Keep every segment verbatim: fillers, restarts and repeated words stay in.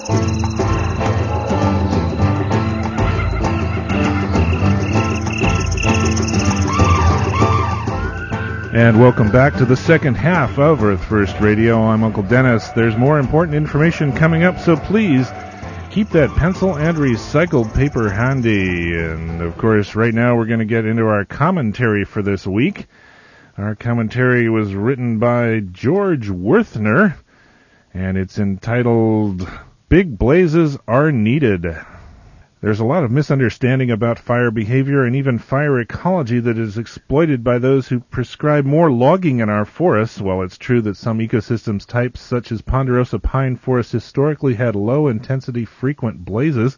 And welcome back to the second half of Earth First Radio. I'm Uncle Dennis. There's more important information coming up, so please keep that pencil and recycled paper handy. And, of course, right now we're going to get into our commentary for this week. Our commentary was written by George Werthner, and it's entitled, Big Blazes Are Needed. There's a lot of misunderstanding about fire behavior and even fire ecology that is exploited by those who prescribe more logging in our forests. While it's true that some ecosystems types, such as ponderosa pine forests, historically had low-intensity frequent blazes,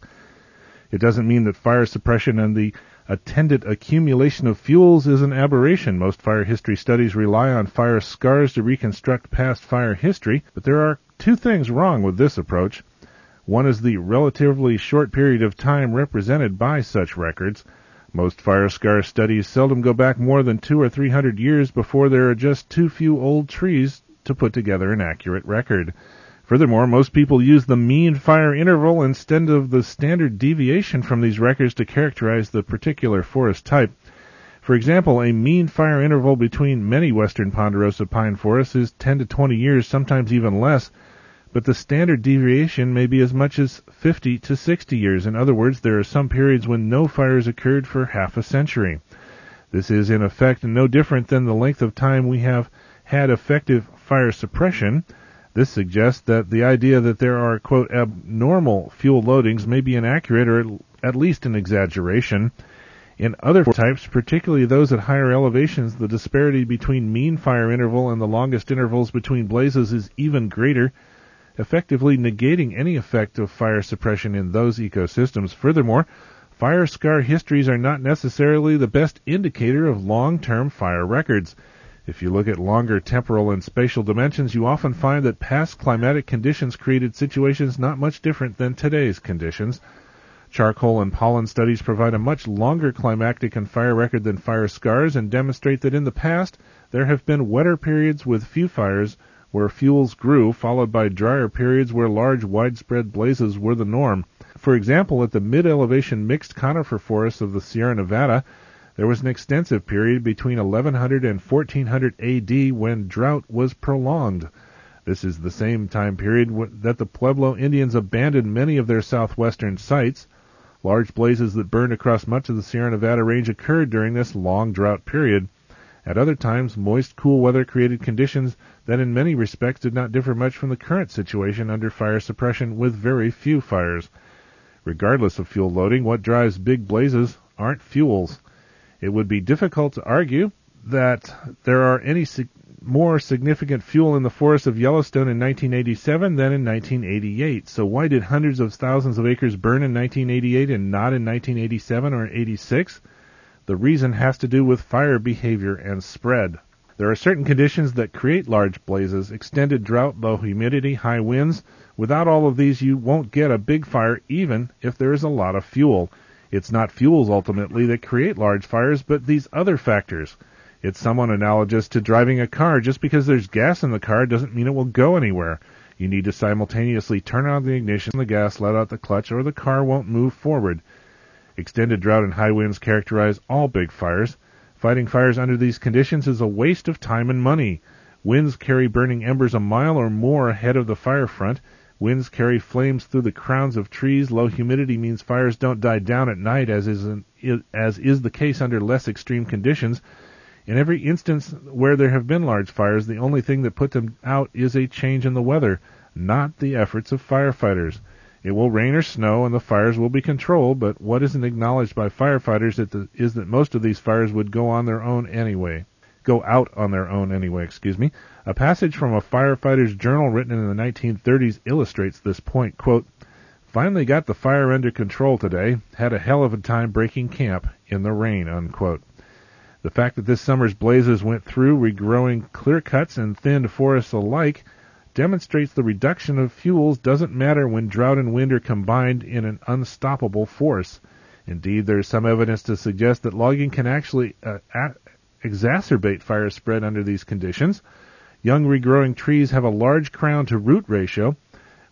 it doesn't mean that fire suppression and the attendant accumulation of fuels is an aberration. Most fire history studies rely on fire scars to reconstruct past fire history, but there are two things wrong with this approach. One is the relatively short period of time represented by such records. Most fire scar studies seldom go back more than two or three hundred years before there are just too few old trees to put together an accurate record. Furthermore, most people use the mean fire interval instead of the standard deviation from these records to characterize the particular forest type. For example, a mean fire interval between many western ponderosa pine forests is ten to twenty years, sometimes even less, but the standard deviation may be as much as fifty to sixty years. In other words, there are some periods when no fires occurred for half a century. This is, in effect, no different than the length of time we have had effective fire suppression. This suggests that the idea that there are, quote, abnormal fuel loadings may be inaccurate or at least an exaggeration. In other types, particularly those at higher elevations, the disparity between mean fire interval and the longest intervals between blazes is even greater, effectively negating any effect of fire suppression in those ecosystems. Furthermore, fire scar histories are not necessarily the best indicator of long-term fire records. If you look at longer temporal and spatial dimensions, you often find that past climatic conditions created situations not much different than today's conditions. Charcoal and pollen studies provide a much longer climactic and fire record than fire scars and demonstrate that in the past there have been wetter periods with few fires where fuels grew, followed by drier periods where large, widespread blazes were the norm. For example, at the mid-elevation mixed conifer forests of the Sierra Nevada, there was an extensive period between eleven hundred and fourteen hundred A D when drought was prolonged. This is the same time period w- that the Pueblo Indians abandoned many of their southwestern sites. Large blazes that burned across much of the Sierra Nevada range occurred during this long drought period. At other times, moist, cool weather created conditions that in many respects did not differ much from the current situation under fire suppression with very few fires. Regardless of fuel loading, what drives big blazes aren't fuels. It would be difficult to argue that there are any sig- more significant fuel in the forests of Yellowstone in nineteen eighty-seven than in nineteen eighty-eight. So why did hundreds of thousands of acres burn in nineteen eighty-eight and not in nineteen eighty-seven or eighty-six? The reason has to do with fire behavior and spread. There are certain conditions that create large blazes: extended drought, low humidity, high winds. Without all of these, you won't get a big fire even if there is a lot of fuel. It's not fuels ultimately that create large fires, but these other factors. It's somewhat analogous to driving a car. Just because there's gas in the car doesn't mean it will go anywhere. You need to simultaneously turn on the ignition, the gas, let out the clutch, or the car won't move forward. Extended drought and high winds characterize all big fires. Fighting fires under these conditions is a waste of time and money. Winds carry burning embers a mile or more ahead of the fire front. Winds carry flames through the crowns of trees. Low humidity means fires don't die down at night, as is, an, as is the case under less extreme conditions. In every instance where there have been large fires, the only thing that put them out is a change in the weather, not the efforts of firefighters. It will rain or snow and the fires will be controlled, but what isn't acknowledged by firefighters is that most of these fires would go on their own anyway. Go out on their own anyway, excuse me. A passage from a firefighter's journal written in the nineteen thirties illustrates this point. Quote, "Finally got the fire under control today. Had a hell of a time breaking camp in the rain," unquote. The fact that this summer's blazes went through, regrowing clear cuts and thinned forests alike, demonstrates the reduction of fuels doesn't matter when drought and wind are combined in an unstoppable force. Indeed, there is some evidence to suggest that logging can actually uh, a- exacerbate fire spread under these conditions. Young regrowing trees have a large crown-to-root ratio.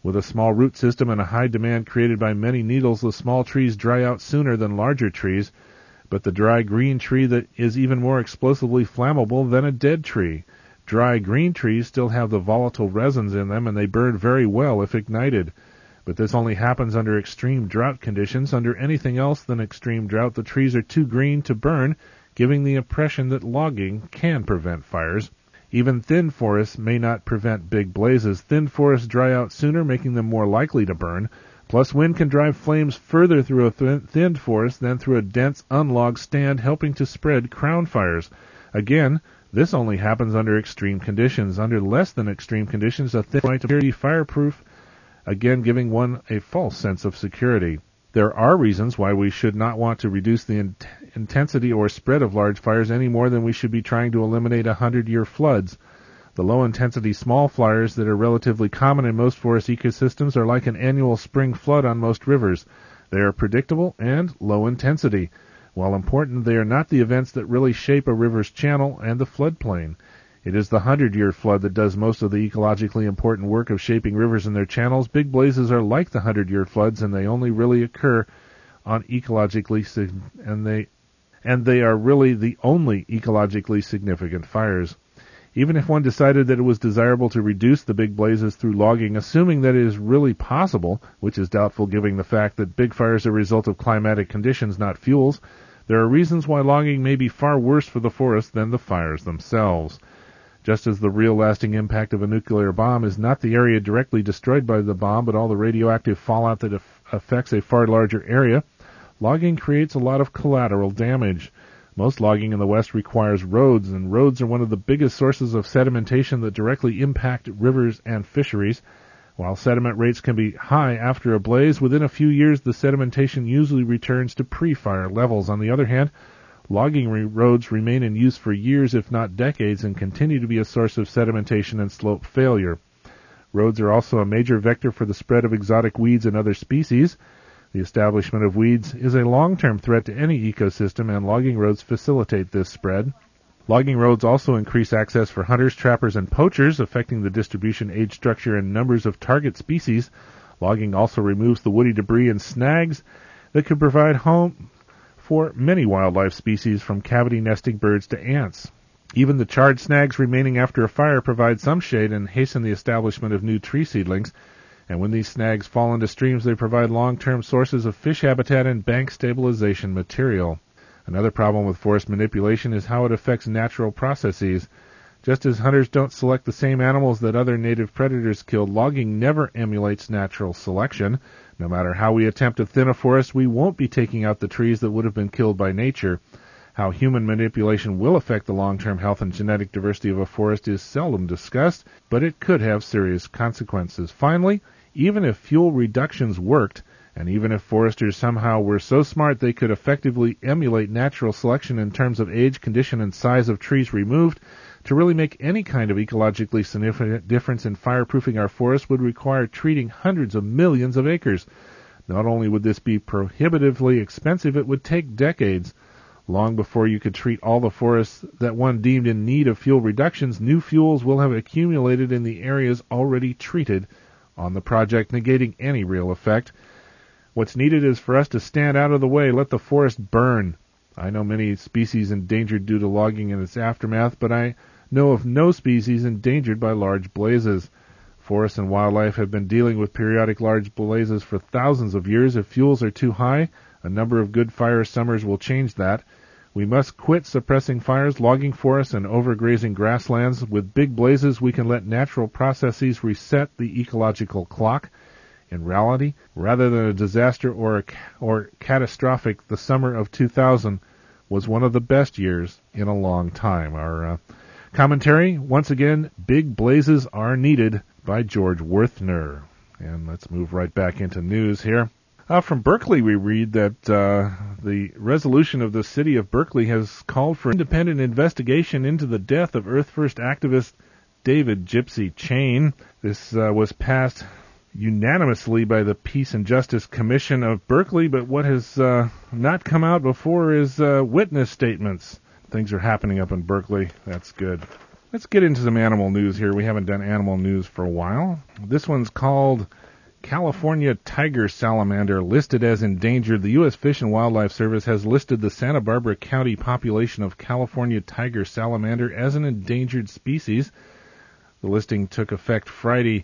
With a small root system and a high demand created by many needles, the small trees dry out sooner than larger trees, but the dry green tree that is even more explosively flammable than a dead tree. Dry green trees still have the volatile resins in them, and they burn very well if ignited. But this only happens under extreme drought conditions. Under anything else than extreme drought, the trees are too green to burn, giving the impression that logging can prevent fires. Even thin forests may not prevent big blazes. Thin forests dry out sooner, making them more likely to burn. Plus, wind can drive flames further through a thin, thinned forest than through a dense, unlogged stand, helping to spread crown fires. Again, this only happens under extreme conditions. Under less than extreme conditions, a thin might appear to be fireproof, again giving one a false sense of security. There are reasons why we should not want to reduce the in- intensity or spread of large fires any more than we should be trying to eliminate hundred-year floods. The low-intensity small fires that are relatively common in most forest ecosystems are like an annual spring flood on most rivers. They are predictable and low intensity. While important, they are not the events that really shape a river's channel and the floodplain. It is the hundred-year flood that does most of the ecologically important work of shaping rivers and their channels. Big blazes are like the hundred-year floods, and they only really occur on ecologically sig- and they and they are really the only ecologically significant fires. Even if one decided that it was desirable to reduce the big blazes through logging, assuming that it is really possible, which is doubtful given the fact that big fires are a result of climatic conditions, not fuels, there are reasons why logging may be far worse for the forest than the fires themselves. Just as the real lasting impact of a nuclear bomb is not the area directly destroyed by the bomb, but all the radioactive fallout that af- affects a far larger area, logging creates a lot of collateral damage. Most logging in the West requires roads, and roads are one of the biggest sources of sedimentation that directly impact rivers and fisheries. While sediment rates can be high after a blaze, within a few years the sedimentation usually returns to pre-fire levels. On the other hand, logging re- roads remain in use for years, if not decades, and continue to be a source of sedimentation and slope failure. Roads are also a major vector for the spread of exotic weeds and other species. The establishment of weeds is a long-term threat to any ecosystem, and logging roads facilitate this spread. Logging roads also increase access for hunters, trappers, and poachers, affecting the distribution, age structure, and numbers of target species. Logging also removes the woody debris and snags that could provide home for many wildlife species, from cavity-nesting birds to ants. Even the charred snags remaining after a fire provide some shade and hasten the establishment of new tree seedlings. And when these snags fall into streams, they provide long-term sources of fish habitat and bank stabilization material. Another problem with forest manipulation is how it affects natural processes. Just as hunters don't select the same animals that other native predators kill, logging never emulates natural selection. No matter how we attempt to thin a forest, we won't be taking out the trees that would have been killed by nature. How human manipulation will affect the long-term health and genetic diversity of a forest is seldom discussed, but it could have serious consequences. Finally, even if fuel reductions worked, and even if foresters somehow were so smart they could effectively emulate natural selection in terms of age, condition, and size of trees removed, to really make any kind of ecologically significant difference in fireproofing our forests would require treating hundreds of millions of acres. Not only would this be prohibitively expensive, it would take decades. Long before you could treat all the forests that one deemed in need of fuel reductions, new fuels will have accumulated in the areas already treated on the project, negating any real effect. What's needed is for us to stand out of the way, let the forest burn. I know many species endangered due to logging and its aftermath, but I know of no species endangered by large blazes. Forests and wildlife have been dealing with periodic large blazes for thousands of years. If fuels are too high, a number of good fire summers will change that. We must quit suppressing fires, logging forests, and overgrazing grasslands. With big blazes, we can let natural processes reset the ecological clock. In reality, rather than a disaster or a, or catastrophic, the summer of two thousand was one of the best years in a long time. Our uh, commentary, once again, Big Blazes Are Needed by George Werthner. And let's move right back into news here. Uh, from Berkeley, we read that uh, the resolution of the city of Berkeley has called for independent investigation into the death of Earth First activist David Gypsy Chain. This uh, was passed unanimously by the Peace and Justice Commission of Berkeley, but what has uh, not come out before is uh, witness statements. Things are happening up in Berkeley. That's good. Let's get into some animal news here. We haven't done animal news for a while. This one's called California tiger salamander listed as endangered. The U S Fish and Wildlife Service has listed the Santa Barbara County population of California tiger salamander as an endangered species. The listing took effect Friday,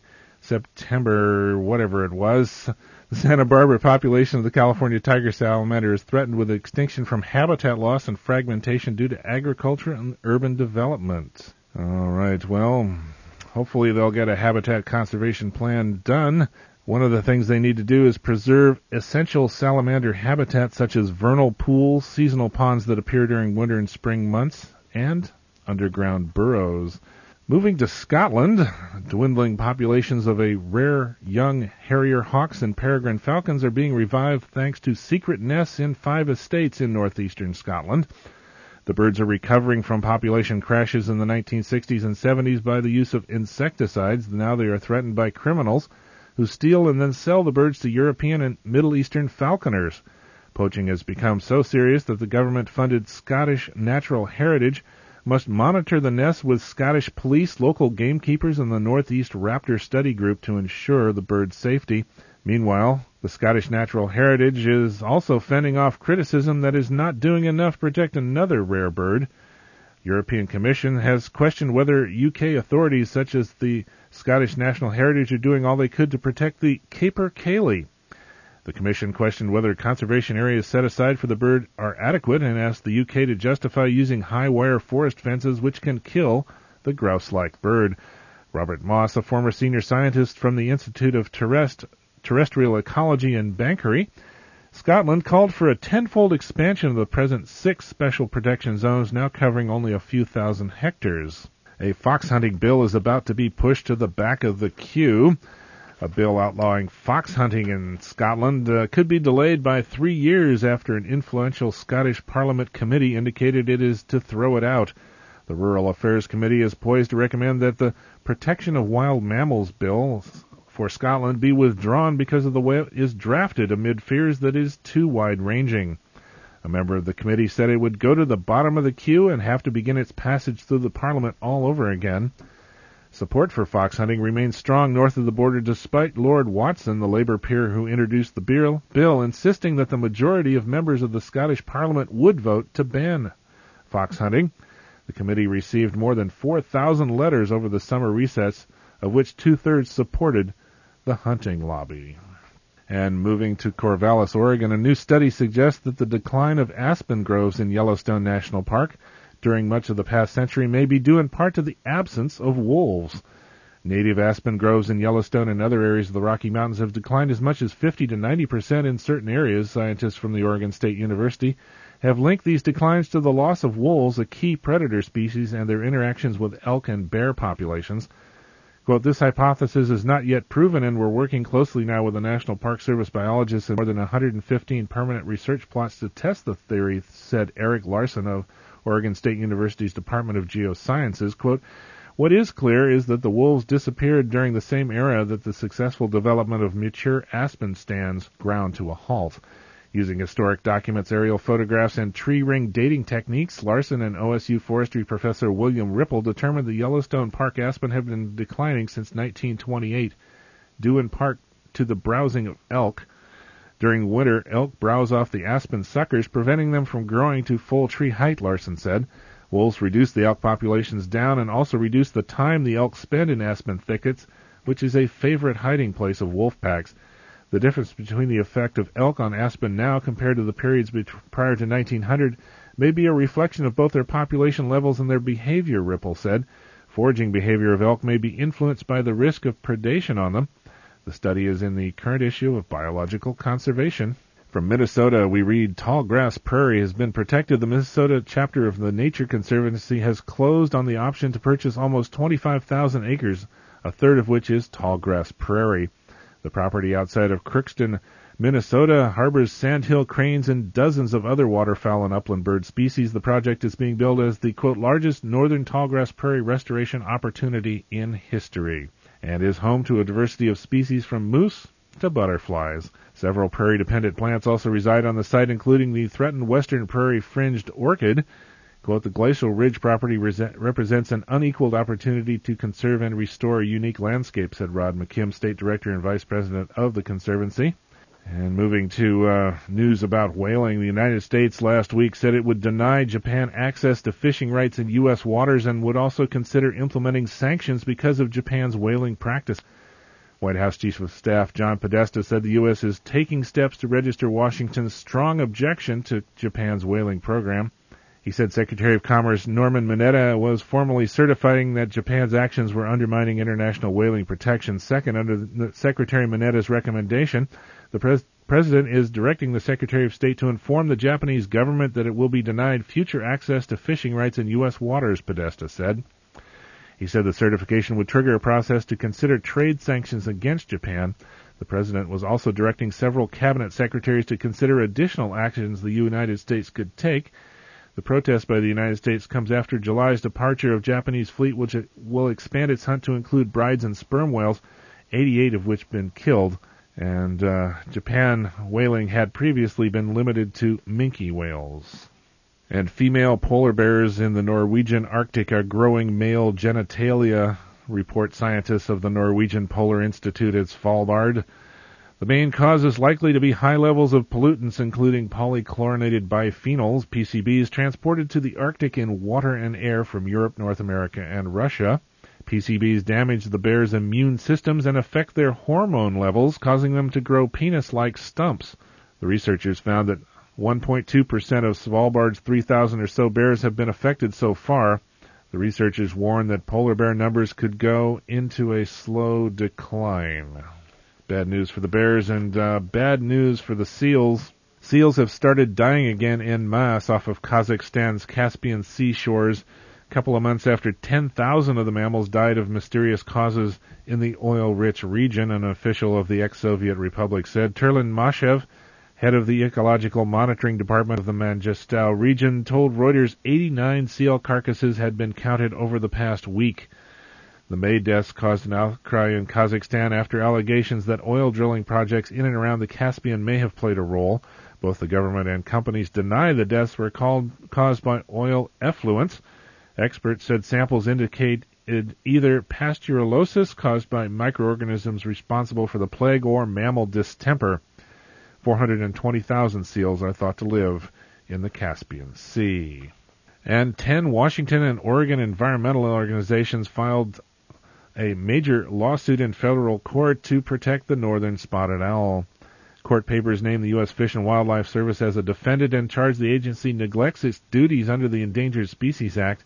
September, whatever it was. The Santa Barbara population of the California tiger salamander is threatened with extinction from habitat loss and fragmentation due to agriculture and urban development. All right, well, hopefully they'll get a habitat conservation plan done. One of the things they need to do is preserve essential salamander habitats such as vernal pools, seasonal ponds that appear during winter and spring months, and underground burrows. Moving to Scotland, dwindling populations of a rare young harrier hawks and peregrine falcons are being revived thanks to secret nests in five estates in northeastern Scotland. The birds are recovering from population crashes in the nineteen sixties and seventies by the use of insecticides. Now they are threatened by criminals who steal and then sell the birds to European and Middle Eastern falconers. Poaching has become so serious that the government-funded Scottish Natural Heritage must monitor the nests with Scottish police, local gamekeepers, and the Northeast Raptor Study Group to ensure the birds' safety. Meanwhile, the Scottish Natural Heritage is also fending off criticism that is not doing enough to protect another rare bird. European Commission has questioned whether U K authorities such as the Scottish National Heritage are doing all they could to protect the capercaillie. The Commission questioned whether conservation areas set aside for the bird are adequate and asked the U K to justify using high-wire forest fences which can kill the grouse-like bird. Robert Moss, a former senior scientist from the Institute of Terrest- Terrestrial Ecology in Banchory, Scotland, called for a tenfold expansion of the present six special protection zones, now covering only a few thousand hectares. A fox hunting bill is about to be pushed to the back of the queue. A bill outlawing fox hunting in Scotland uh, could be delayed by three years after an influential Scottish Parliament committee indicated it is to throw it out. The Rural Affairs Committee is poised to recommend that the Protection of Wild Mammals Bill for Scotland be withdrawn because of the way it is drafted amid fears that it is too wide-ranging. A member of the committee said it would go to the bottom of the queue and have to begin its passage through the Parliament all over again. Support for fox hunting remains strong north of the border despite Lord Watson, the Labour peer who introduced the bill, bill, insisting that the majority of members of the Scottish Parliament would vote to ban fox hunting. The committee received more than four thousand letters over the summer recess, of which two-thirds supported the hunting lobby. And moving to Corvallis, Oregon, a new study suggests that the decline of aspen groves in Yellowstone National Park during much of the past century may be due in part to the absence of wolves. Native aspen groves in Yellowstone and other areas of the Rocky Mountains have declined as much as fifty to ninety percent in certain areas. Scientists from the Oregon State University have linked these declines to the loss of wolves, a key predator species, and their interactions with elk and bear populations. Quote, this hypothesis is not yet proven, and we're working closely now with the National Park Service biologists and more than one hundred fifteen permanent research plots to test the theory, said Eric Larson of Oregon State University's Department of Geosciences. Quote, what is clear is that the wolves disappeared during the same era that the successful development of mature aspen stands ground to a halt. Using historic documents, aerial photographs, and tree ring dating techniques, Larson and O S U forestry professor William Ripple determined the Yellowstone Park aspen have been declining since nineteen twenty-eight, due in part to the browsing of elk. During winter, elk browse off the aspen suckers, preventing them from growing to full tree height, Larson said. Wolves reduce the elk populations down and also reduce the time the elk spend in aspen thickets, which is a favorite hiding place of wolf packs. The difference between the effect of elk on aspen now compared to the periods bet- prior to nineteen hundred may be a reflection of both their population levels and their behavior, Ripple said. Foraging behavior of elk may be influenced by the risk of predation on them. The study is in the current issue of Biological Conservation. From Minnesota, we read, Tall Grass Prairie has been protected. The Minnesota chapter of the Nature Conservancy has closed on the option to purchase almost twenty-five thousand acres, a third of which is Tall Grass Prairie. The property outside of Crookston, Minnesota, harbors sandhill cranes and dozens of other waterfowl and upland bird species. The project is being billed as the, quote, largest northern tallgrass prairie restoration opportunity in history, and is home to a diversity of species from moose to butterflies. Several prairie-dependent plants also reside on the site, including the threatened western prairie fringed orchid. Quote, the Glacial Ridge property re- represents an unequaled opportunity to conserve and restore a unique landscape, said Rod McKim, State Director and Vice President of the Conservancy. And moving to uh, news about whaling, the United States last week said it would deny Japan access to fishing rights in U S waters and would also consider implementing sanctions because of Japan's whaling practice. White House Chief of Staff John Podesta said the U S is taking steps to register Washington's strong objection to Japan's whaling program. He said Secretary of Commerce Norman Mineta was formally certifying that Japan's actions were undermining international whaling protection. Second, under the Secretary Mineta's recommendation, the pres- President is directing the Secretary of State to inform the Japanese government that it will be denied future access to fishing rights in U S waters, Podesta said. He said the certification would trigger a process to consider trade sanctions against Japan. The President was also directing several cabinet secretaries to consider additional actions the United States could take. The protest by the United States comes after July's departure of Japanese fleet, which will expand its hunt to include brides and sperm whales, eighty-eight of which have been killed. And uh, Japan whaling had previously been limited to minke whales. And female polar bears in the Norwegian Arctic are growing male genitalia, report scientists of the Norwegian Polar Institute at Svalbard. The main cause is likely to be high levels of pollutants, including polychlorinated biphenyls, P C Bs, transported to the Arctic in water and air from Europe, North America, and Russia. P C Bs damage the bears' immune systems and affect their hormone levels, causing them to grow penis-like stumps. The researchers found that one point two percent of Svalbard's three thousand or so bears have been affected so far. The researchers warn that polar bear numbers could go into a slow decline. Bad news for the bears and uh, bad news for the seals. Seals have started dying again en masse off of Kazakhstan's Caspian Sea shores, a couple of months after ten thousand of the mammals died of mysterious causes in the oil-rich region, an official of the ex-Soviet Republic said. Turlan Mashev, head of the Ecological Monitoring Department of the Mangistau region, told Reuters eighty-nine seal carcasses had been counted over the past week. The May deaths caused an outcry in Kazakhstan after allegations that oil drilling projects in and around the Caspian may have played a role. Both the government and companies deny the deaths were called, caused by oil effluents. Experts said samples indicated either pasteurellosis caused by microorganisms responsible for the plague or mammal distemper. four hundred twenty thousand seals are thought to live in the Caspian Sea. And ten Washington and Oregon environmental organizations filed a major lawsuit in federal court to protect the northern spotted owl. Court papers named the U S Fish and Wildlife Service as a defendant and charged the agency neglects its duties under the Endangered Species Act.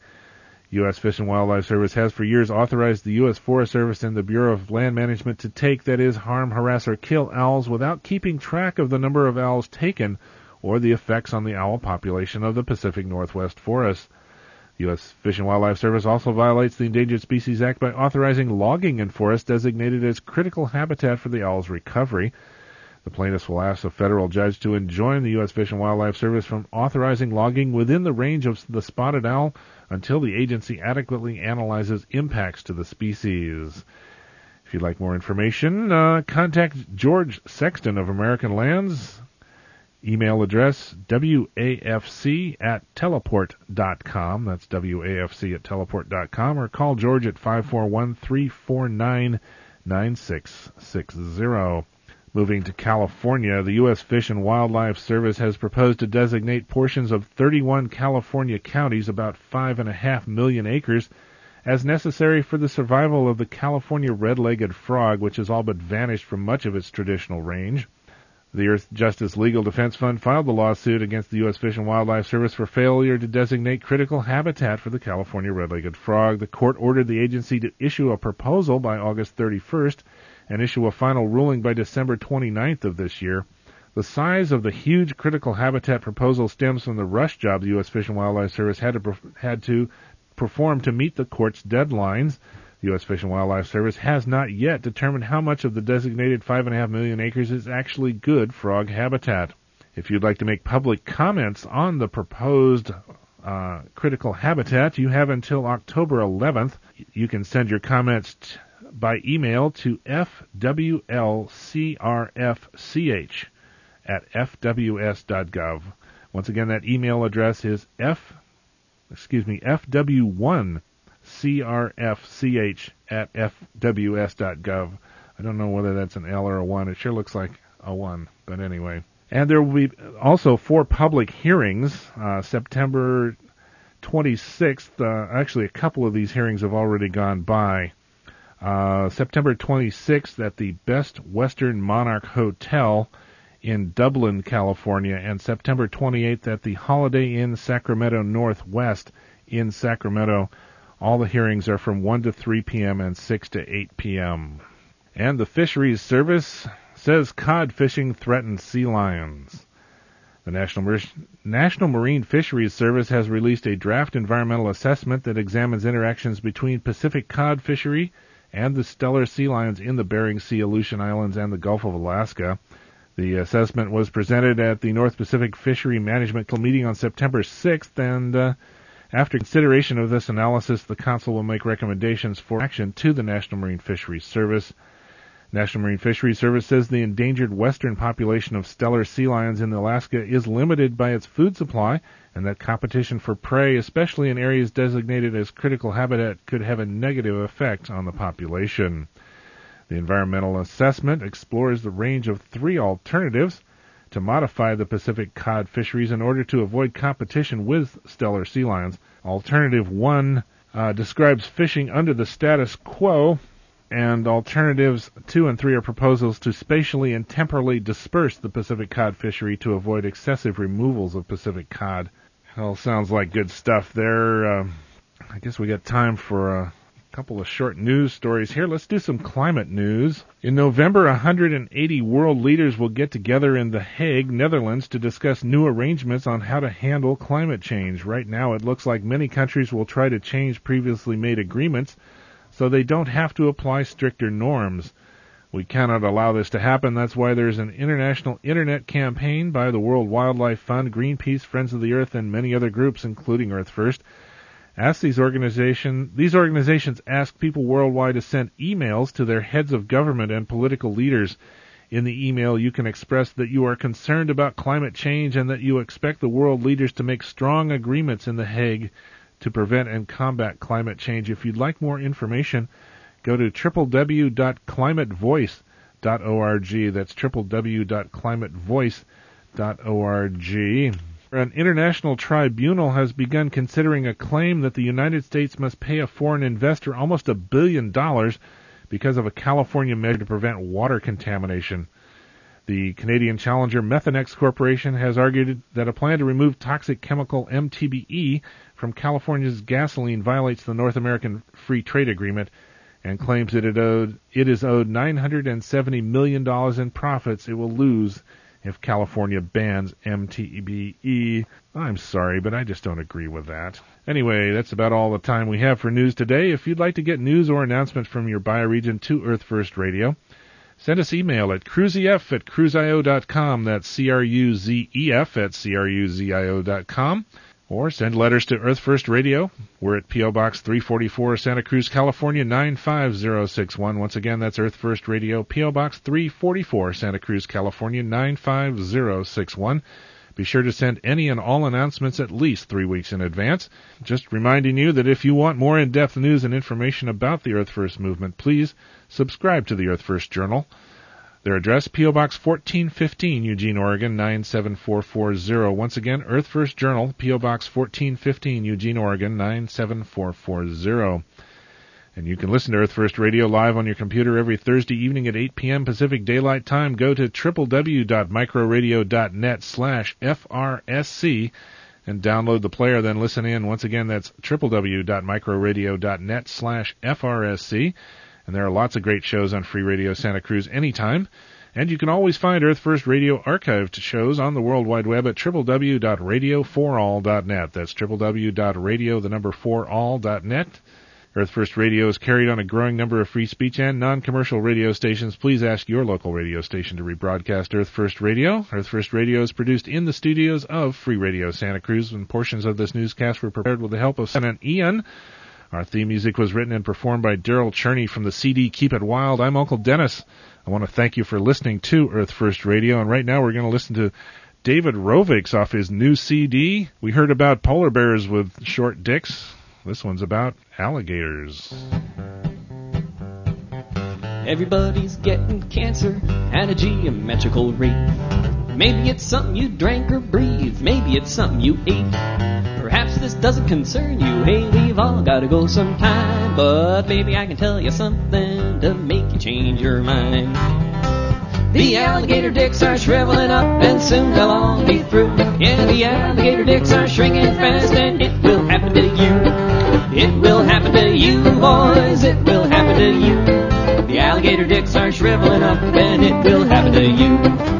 U S Fish and Wildlife Service has for years authorized the U S Forest Service and the Bureau of Land Management to take, that is, harm, harass, or kill owls without keeping track of the number of owls taken or the effects on the owl population of the Pacific Northwest forest. The U S Fish and Wildlife Service also violates the Endangered Species Act by authorizing logging in forests designated as critical habitat for the owl's recovery. The plaintiffs will ask a federal judge to enjoin the U S Fish and Wildlife Service from authorizing logging within the range of the spotted owl until the agency adequately analyzes impacts to the species. If you'd like more information, uh, contact George Sexton of American Lands. Email address W A F C at teleport dot com. That's W A F C at teleport dot com. Or call George at five four one, three four nine, nine six six zero. Moving to California, the U S Fish and Wildlife Service has proposed to designate portions of thirty-one California counties, about five and a half million acres, as necessary for the survival of the California red-legged frog, which has all but vanished from much of its traditional range. The Earth Justice Legal Defense Fund filed the lawsuit against the U S Fish and Wildlife Service for failure to designate critical habitat for the California red-legged frog. The court ordered the agency to issue a proposal by August thirty-first and issue a final ruling by December twenty-ninth of this year. The size of the huge critical habitat proposal stems from the rush job the U S Fish and Wildlife Service had to, had to perform to meet the court's deadlines. The U S Fish and Wildlife Service has not yet determined how much of the designated five and a half million acres is actually good frog habitat. If you'd like to make public comments on the proposed uh, critical habitat, you have until October eleventh. You can send your comments t- by email to f w l c r f c h at f w s dot gov. Once again, that email address is f excuse me, F W one C R F C H at F W S dot gov. I don't know whether that's an L or a one. It sure looks like a one, but anyway. And there will be also four public hearings, uh, September twenty-sixth. Uh, actually, a couple of these hearings have already gone by. Uh, September twenty-sixth at the Best Western Monarch Hotel in Dublin, California, and September twenty-eighth at the Holiday Inn Sacramento Northwest in Sacramento. All the hearings are from one to three p.m. and six to eight p.m. And the Fisheries Service says cod fishing threatens sea lions. The National, Mar- National Marine Fisheries Service has released a draft environmental assessment that examines interactions between Pacific cod fishery and the Steller sea lions in the Bering Sea, Aleutian Islands, and the Gulf of Alaska. The assessment was presented at the North Pacific Fishery Management meeting on September sixth, and uh, after consideration of this analysis, the Council will make recommendations for action to the National Marine Fisheries Service. National Marine Fisheries Service says the endangered western population of Steller sea lions in Alaska is limited by its food supply, and that competition for prey, especially in areas designated as critical habitat, could have a negative effect on the population. The environmental assessment explores the range of three alternatives to modify the Pacific cod fisheries in order to avoid competition with Steller sea lions. Alternative one uh, describes fishing under the status quo, and alternatives two and three are proposals to spatially and temporally disperse the Pacific cod fishery to avoid excessive removals of Pacific cod. All sounds like good stuff there. Uh, I guess we got time for a couple of short news stories here. Let's do some climate news. In November, one hundred eighty world leaders will get together in The Hague, Netherlands, to discuss new arrangements on how to handle climate change. Right now, it looks like many countries will try to change previously made agreements so they don't have to apply stricter norms. We cannot allow this to happen. That's why there's an international internet campaign by the World Wildlife Fund, Greenpeace, Friends of the Earth, and many other groups, including Earth First. Ask these organization, these organizations ask people worldwide to send emails to their heads of government and political leaders. In the email, you can express that you are concerned about climate change and that you expect the world leaders to make strong agreements in The Hague to prevent and combat climate change. If you'd like more information, go to w w w dot climate voice dot org. That's w w w dot climate voice dot org. An international tribunal has begun considering a claim that the United States must pay a foreign investor almost a billion dollars because of a California measure to prevent water contamination. The Canadian challenger Methanex Corporation has argued that a plan to remove toxic chemical M T B E from California's gasoline violates the North American Free Trade Agreement and claims that it, owed, it is owed nine hundred seventy million dollars in profits it will lose if California bans M T B E. I'm sorry, but I just don't agree with that. Anyway, that's about all the time we have for news today. If you'd like to get news or announcements from your bioregion to Earth First Radio, send us email at cruzef at cruzio dot com. That's C R U Z E F at C R U Z I O dot com. Or send letters to Earth First Radio. We're at P O. Box three forty-four, Santa Cruz, California, nine five zero six one. Once again, that's Earth First Radio, P O. Box three forty-four, Santa Cruz, California, nine five zero six one. Be sure to send any and all announcements at least three weeks in advance. Just reminding you that if you want more in-depth news and information about the Earth First movement, please subscribe to the Earth First Journal. Their address, P O. Box fourteen fifteen, Eugene, Oregon, nine seven four four zero. Once again, Earth First Journal, P O. Box fourteen fifteen, Eugene, Oregon, nine seven four four zero. And you can listen to Earth First Radio live on your computer every Thursday evening at eight p.m. Pacific Daylight Time. Go to w w w dot microradio dot net slash F R S C and download the player, then listen in. Once again, that's w w w dot microradio dot net slash F R S C. And there are lots of great shows on Free Radio Santa Cruz anytime. And you can always find Earth First Radio archived shows on the World Wide Web at w w w dot radio for all dot net. That's w w w dot radio, the number four all dot net. Earth First Radio is carried on a growing number of free speech and non-commercial radio stations. Please ask your local radio station to rebroadcast Earth First Radio. Earth First Radio is produced in the studios of Free Radio Santa Cruz, and portions of this newscast were prepared with the help of Sen and Ian. Our theme music was written and performed by Daryl Cherney from the C D Keep It Wild. I'm Uncle Dennis. I want to thank you for listening to Earth First Radio, and right now we're going to listen to David Rovics off his new C D. We heard about polar bears with short dicks. This one's about alligators. Everybody's getting cancer at a geometrical rate. Maybe it's something you drank or breathed. Maybe it's something you ate. Perhaps this doesn't concern you. Hey, we've all got to go sometime. But maybe I can tell you something to make you change your mind. The alligator dicks are shriveling up and soon they'll all be through. Yeah, the alligator dicks are shrinking fast and it will happen to you. It will happen to you, boys. It will happen to you. The alligator dicks are shriveling up and it will happen to you.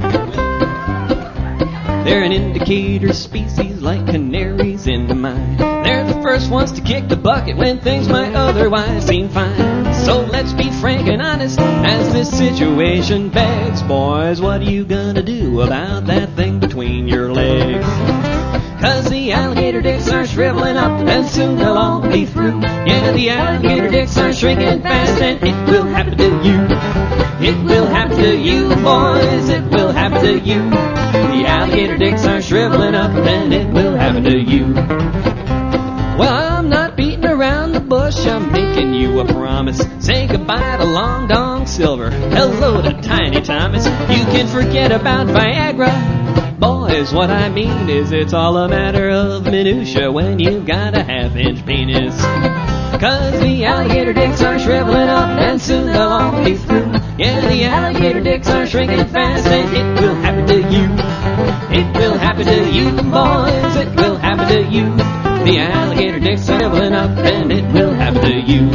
They're an indicator species like canaries in the mine. They're the first ones to kick the bucket when things might otherwise seem fine. So let's be frank and honest as this situation begs. Boys, what are you gonna do about that thing between your legs? Cause the alligator dicks are shriveling up and soon they'll all be through. Yeah, the alligator dicks are shrinking fast and it will happen to you. It will happen to you, boys. It will happen to you. The alligator dicks are shriveling up and it will happen to you. Well, I'm not beating around the bush. I'm making you a promise. Say goodbye to Long Dong Silver. Hello to Tiny Thomas. You can forget about Viagra. Boys, what I mean is it's all a matter of minutia when you've got a half-inch penis. Cause the alligator dicks are shriveling up and soon they'll all be through. Yeah, the alligator dicks are shrinking fast and it will happen to you. It will happen to you, boys. It will happen to you. The alligator dicks are shriveling up and it will happen to you.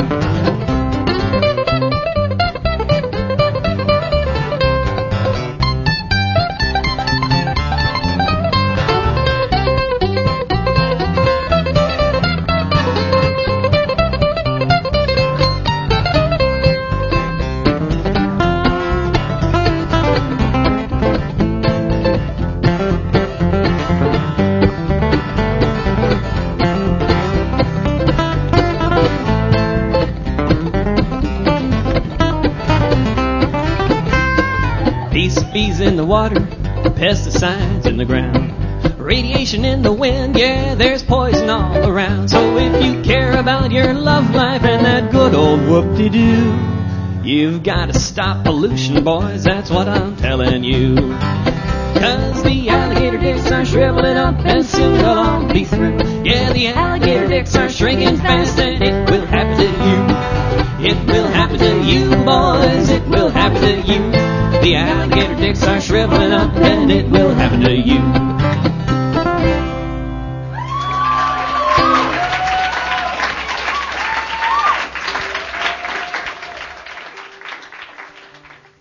In the water, pesticides in the ground, radiation in the wind, yeah, there's poison all around. So if you care about your love life and that good old whoop-de-doo, you've got to stop pollution, boys, that's what I'm telling you. Cause the alligator dicks are shriveling up and soon they'll all be through. Yeah, the alligator dicks are shrinking fast and it will happen to you. It will happen to you, boys, it will happen to you. The alligator dicks are shriveling up and it will